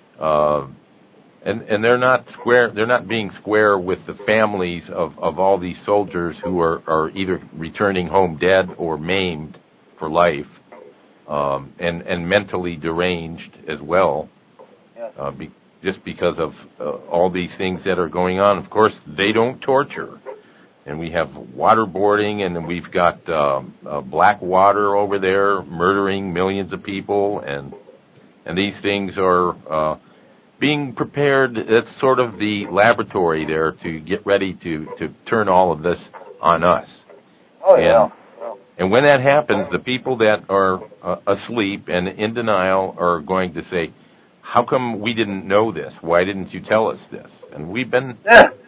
and they're not being square with the families of all these soldiers who are either returning home dead or maimed for life, and mentally deranged as well, just because of all these things that are going on. Of course, they don't torture. And we have waterboarding, and then we've got black water over there murdering millions of people, and these things are being prepared. That's sort of the laboratory there to get ready to turn all of this on us. Oh, yeah. And when that happens, the people that are asleep and in denial are going to say, how come we didn't know this? Why didn't you tell us this? And we've been...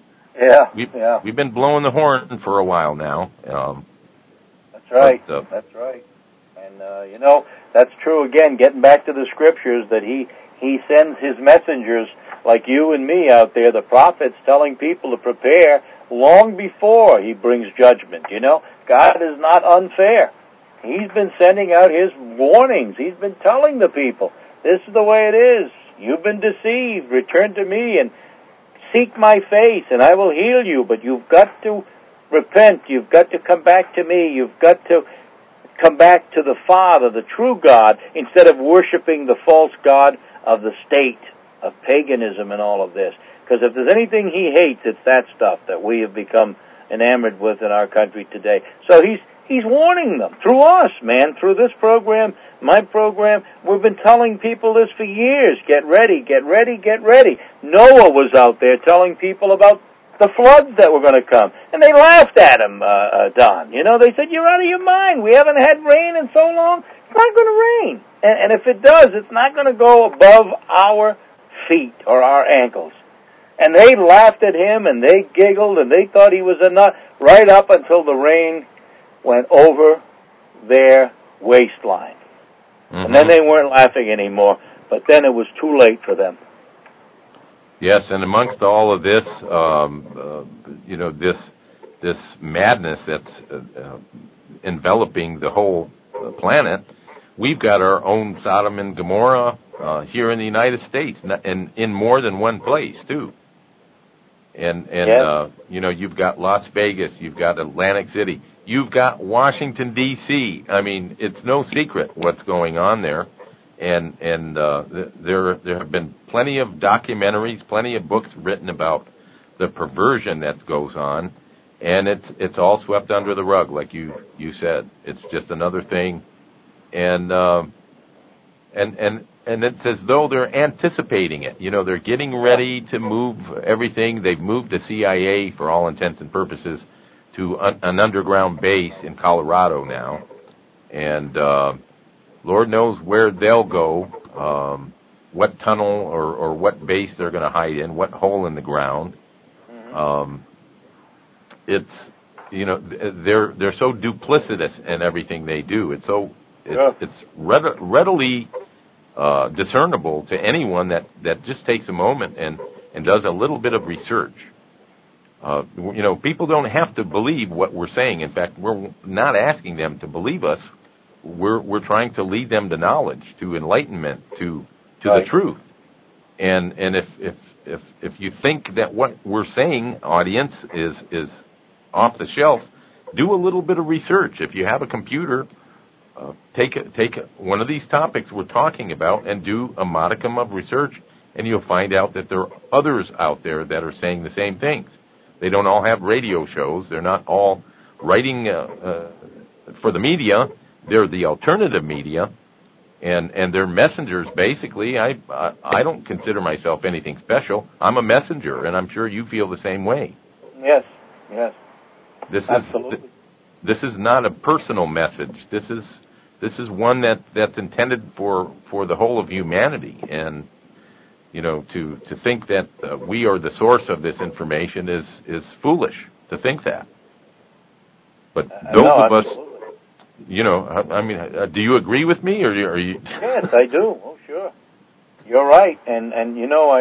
We've been blowing the horn for a while now. That's right. That's right. And, that's true again, getting back to the scriptures, that he sends his messengers like you and me out there, the prophets, telling people to prepare long before he brings judgment. God is not unfair. He's been sending out his warnings. He's been telling the people, this is the way it is. You've been deceived. Return to me and seek my face, and I will heal you, but you've got to repent. You've got to come back to me. You've got to come back to the Father, the true God, instead of worshiping the false god of the state, of paganism and all of this. Because if there's anything he hates, it's that stuff that we have become enamored with in our country today. So he's warning them through us, man, through this program, my program. We've been telling people this for years. Get ready, get ready, get ready. Noah was out there telling people about the floods that were going to come. And they laughed at him, Don. They said, you're out of your mind. We haven't had rain in so long. It's not going to rain. And if it does, it's not going to go above our feet or our ankles. And they laughed at him, and they giggled, and they thought he was a nut, right up until the rain went over their waistline. Mm-hmm. And then they weren't laughing anymore, but then it was too late for them. Yes, and amongst all of this, this madness that's enveloping the whole planet, we've got our own Sodom and Gomorrah here in the United States, and in more than one place too. And yes. You've got Las Vegas, you've got Atlantic City, you've got Washington D.C. I mean, it's no secret what's going on there. And there have been plenty of documentaries, plenty of books written about the perversion that goes on, and it's all swept under the rug, like you said. It's just another thing, and it's as though they're anticipating it. You know, they're getting ready to move everything. They've moved the CIA, for all intents and purposes, to an underground base in Colorado now, and Lord knows where they'll go, what tunnel or what base they're going to hide in, what hole in the ground. Mm-hmm. They're so duplicitous in everything they do. It's readily discernible to anyone that just takes a moment and does a little bit of research. People don't have to believe what we're saying. In fact, we're not asking them to believe us. We're trying to lead them to knowledge, to enlightenment, to right. The truth. And if you think that what we're saying, audience, is off the shelf, do a little bit of research. If you have a computer, take one of these topics we're talking about and do a modicum of research, and you'll find out that there are others out there that are saying the same things. They don't all have radio shows. They're not all writing for the media. They're the alternative media, and they're messengers, basically. I don't consider myself anything special. I'm a messenger, and I'm sure you feel the same way. Yes. Absolutely. This is not a personal message. This is one that's intended for the whole of humanity. And, to think that we are the source of this information is foolish to think that. But those of us... do you agree with me, or are you? Yes, I do. Oh, sure. You're right, and I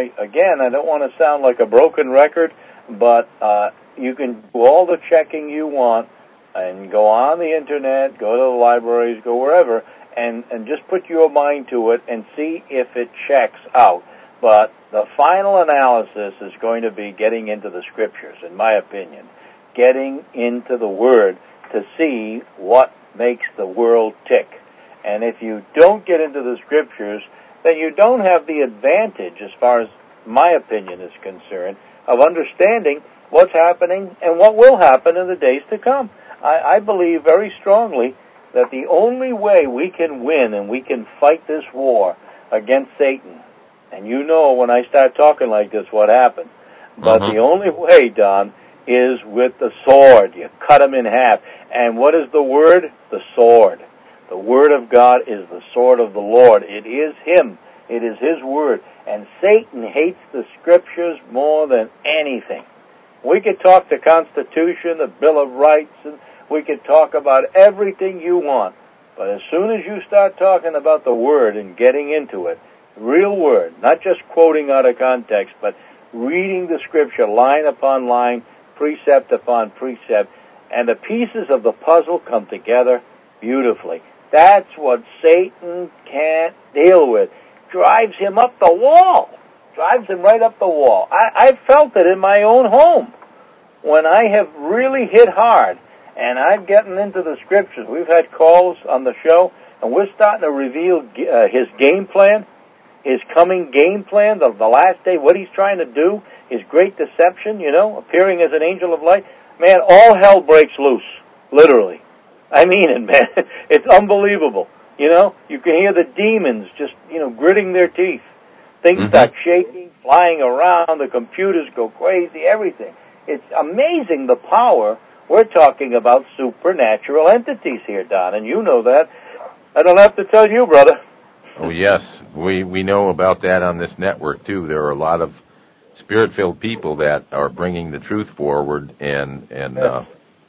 don't want to sound like a broken record, but you can do all the checking you want, and go on the internet, go to the libraries, go wherever, and just put your mind to it and see if it checks out. But the final analysis is going to be getting into the scriptures, in my opinion, getting into the Word to see what makes the world tick. And if you don't get into the scriptures, then you don't have the advantage, as far as my opinion is concerned, of understanding what's happening and what will happen in the days to come. I believe very strongly that the only way we can win and we can fight this war against Satan, and when I start talking like this what happens, but the only way, Don, is with the sword. You cut him in half. And what is the word? The sword. The word of God is the sword of the Lord. It is Him. It is His word. And Satan hates the scriptures more than anything. We could talk the Constitution, the Bill of Rights, and we could talk about everything you want. But as soon as you start talking about the word and getting into it, real word, not just quoting out of context, but reading the scripture line upon line, precept upon precept, and the pieces of the puzzle come together beautifully. That's what Satan can't deal with. Drives him up the wall. Drives him right up the wall. I've felt it in my own home. When I have really hit hard, and I've gotten into the scriptures, we've had calls on the show, and we're starting to reveal his game plan, his coming game plan, the last day, what he's trying to do, his great deception, appearing as an angel of light. Man, all hell breaks loose, literally. I mean it, man. It's unbelievable. You can hear the demons just, gritting their teeth. Things start shaking, flying around, the computers go crazy, everything. It's amazing the power. We're talking about supernatural entities here, Don, and you know that. I don't have to tell you, brother. Oh, yes. We know about that on this network, too. There are a lot of Spirit-filled people that are bringing the truth forward, and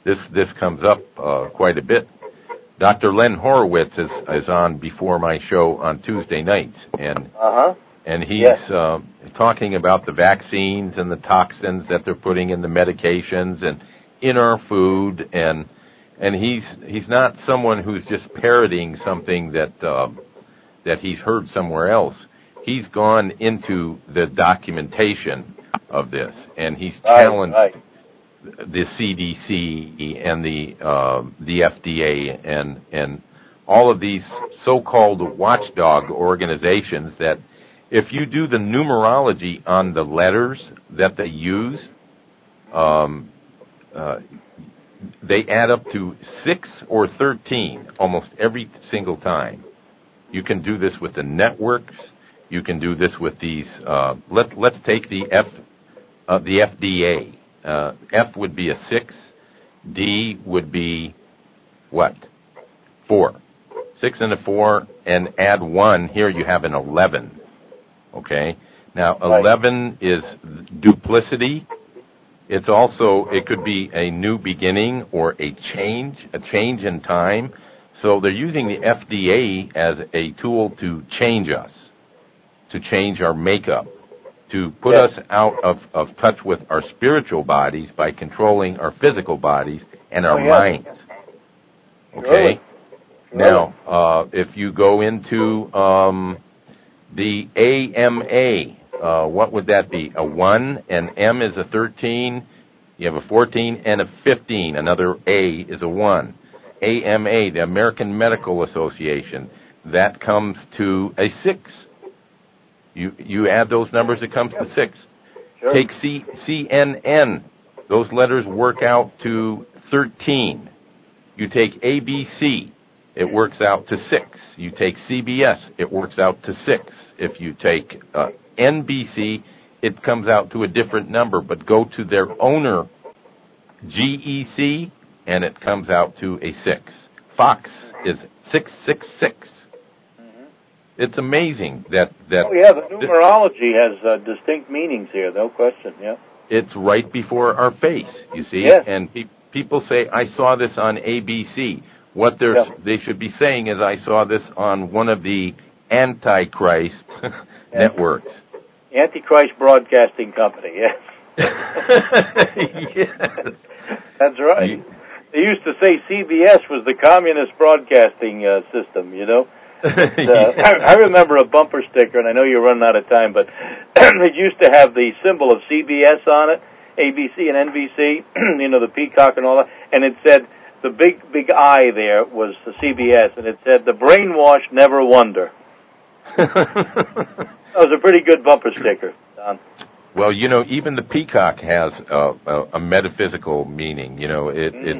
this comes up quite a bit. Dr. Len Horowitz is on before my show on Tuesday nights, and he's talking about the vaccines and the toxins that they're putting in the medications and in our food, and he's not someone who's just parroting something that he's heard somewhere else. He's gone into the documentation of this, and he's challenged the CDC and the FDA and all of these so-called watchdog organizations that if you do the numerology on the letters that they use, they add up to 6 or 13 almost every single time. You can do this with the networks. You can do this with these. Let's take the FDA. F would be a 6. D would be what? 4. 6 and a 4, and add 1. Here you have an 11. Okay. Now 11 is duplicity. It's also, it could be a new beginning or a change in time. So they're using the FDA as a tool to change us, to change our makeup, to put us out of touch with our spiritual bodies by controlling our physical bodies and our minds. Okay? Really? Now, if you go into the AMA, what would that be? A 1, and M is a 13. You have a 14 and a 15. Another A is a 1. AMA, the American Medical Association, that comes to a 6. You add those numbers, it comes to 6. Sure. Take CNN. Those letters work out to 13. You take ABC, it works out to 6. You take CBS, it works out to 6. If you take NBC, it comes out to a different number, but go to their owner, GEC, and it comes out to a 6. Fox is 666. It's amazing that the numerology has distinct meanings here, no question, yeah. It's right before our face, you see, and people say, I saw this on ABC. What they should be saying is, I saw this on one of the Antichrist networks. Antichrist Broadcasting Company, yes. Yes. That's right. They used to say CBS was the communist broadcasting system, you know. I remember a bumper sticker, and I know you're running out of time, but it used to have the symbol of CBS on it, ABC and NBC, you know, the peacock and all that, and it said, the big I there was the CBS, and it said, the brainwashed never wonder. That was a pretty good bumper sticker, Don. Well, you know, even the peacock has a metaphysical meaning. You know,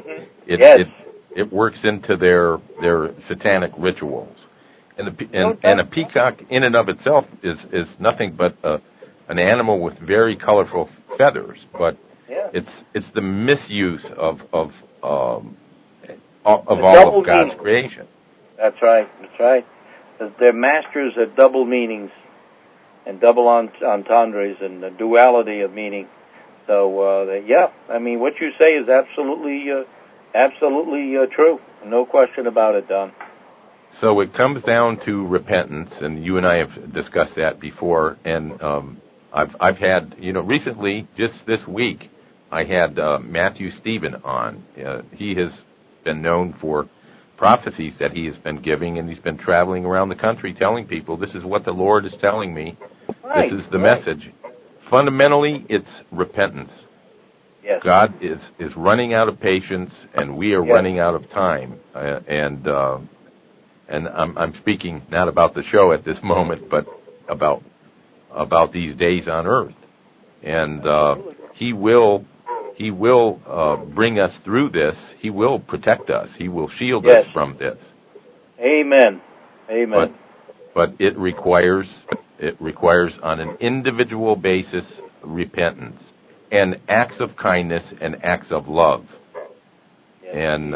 it works into their satanic rituals, and a peacock in and of itself is nothing but an animal with very colorful feathers. But it's the misuse of all of God's creation. That's right. That's right. They're masters at double meanings and double entendres and the duality of meaning. So, I mean, what you say is absolutely true. No question about it, Don. So it comes down to repentance, and you and I have discussed that before. And I've had, you know, recently, just this week, I had Matthew Stephen on. He has been known for prophecies that he has been giving, and he's been traveling around the country telling people, this is what the Lord is telling me. This is the message. Fundamentally, it's repentance. Yes. God is running out of patience, and we are running out of time. And I'm speaking not about the show at this moment, but about these days on earth. And He will bring us through this. He will protect us. He will shield us from this. Amen. Amen. But it requires on an individual basis repentance and acts of kindness and acts of love. And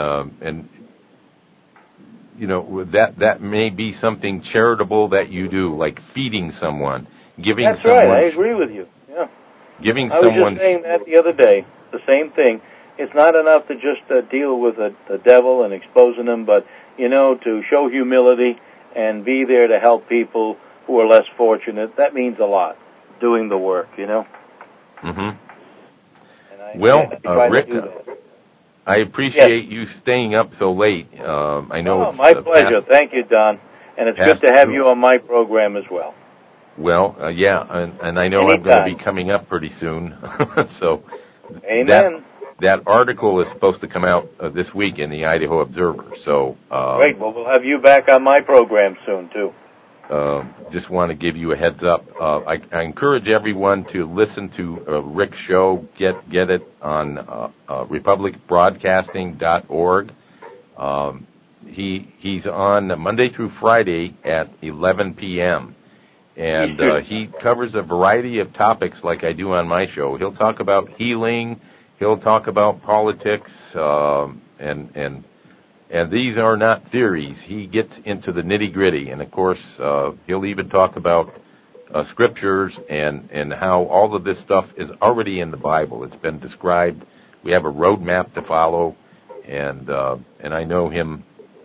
you know, that may be something charitable that you do, like feeding someone, giving someone. Right. I agree with you. Yeah. Giving I was just saying that the other day. The same thing. it's not enough to just deal with the devil and exposing him, but, to show humility and be there to help people who are less fortunate. That means a lot, doing the work, Mm-hmm. Well, Rick, I appreciate you staying up so late. I know it's my pleasure. Thank you, Don. And it's good to have you on my program as well. Well, yeah, and I know I'm going to be coming up pretty soon. So, amen. That article is supposed to come out this week in the Idaho Observer. So, great. Well, we'll have you back on my program soon too. Just want to give you a heads up. I encourage everyone to listen to Rick's show. Get it on republicbroadcasting.org. He's on Monday through Friday at 11 p.m. And he covers a variety of topics like I do on my show. He'll talk about healing. He'll talk about politics, and these are not theories. He gets into the nitty-gritty, and of course, he'll even talk about scriptures and how all of this stuff is already in the Bible. It's been described. We have a roadmap to follow, and I know him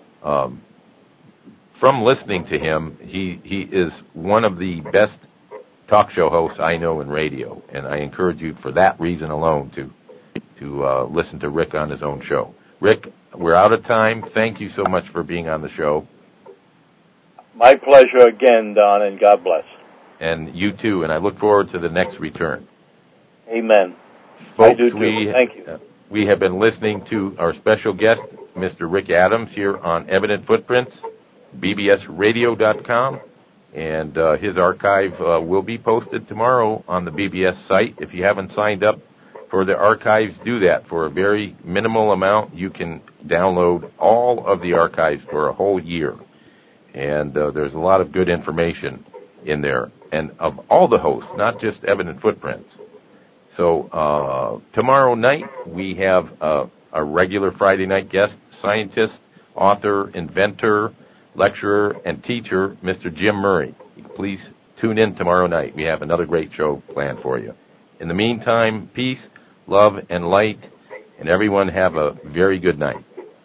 from listening to him. He is one of the best talk show hosts I know in radio, and I encourage you for that reason alone to listen to Rick on his own show. Rick, we're out of time. Thank you so much for being on the show. My pleasure again, Don, and God bless. And you too, and I look forward to the next return. Amen. Folks, I do too. Thank you. We have been listening to our special guest, Mr. Rick Adams, here on Evident Footprints, bbsradio.com, and his archive will be posted tomorrow on the BBS site. If you haven't signed up for the archives, do that. For a very minimal amount, you can download all of the archives for a whole year. And there's a lot of good information in there, and of all the hosts, not just Evident Footprints. So tomorrow night, we have a regular Friday night guest, scientist, author, inventor, lecturer, and teacher, Mr. Jim Murray. Please tune in tomorrow night. We have another great show planned for you. In the meantime, peace, love, and light, and everyone have a very good night.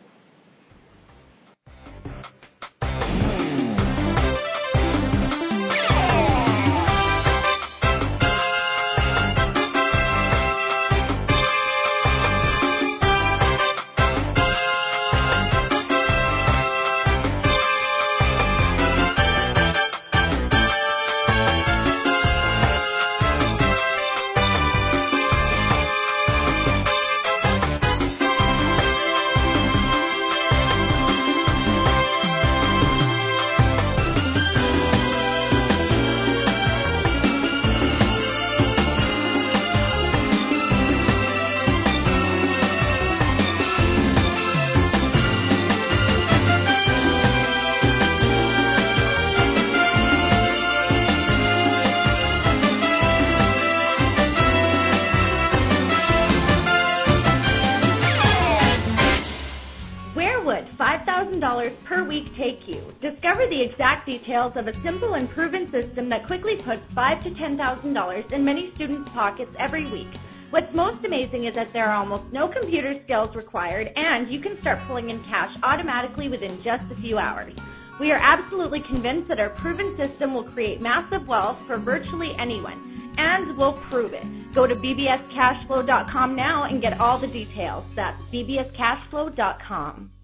per week take you? Discover the exact details of a simple and proven system that quickly puts $5,000 to $10,000 in many students' pockets every week. What's most amazing is that there are almost no computer skills required, and you can start pulling in cash automatically within just a few hours. We are absolutely convinced that our proven system will create massive wealth for virtually anyone, and we'll prove it. Go to bbscashflow.com now and get all the details. That's bbscashflow.com.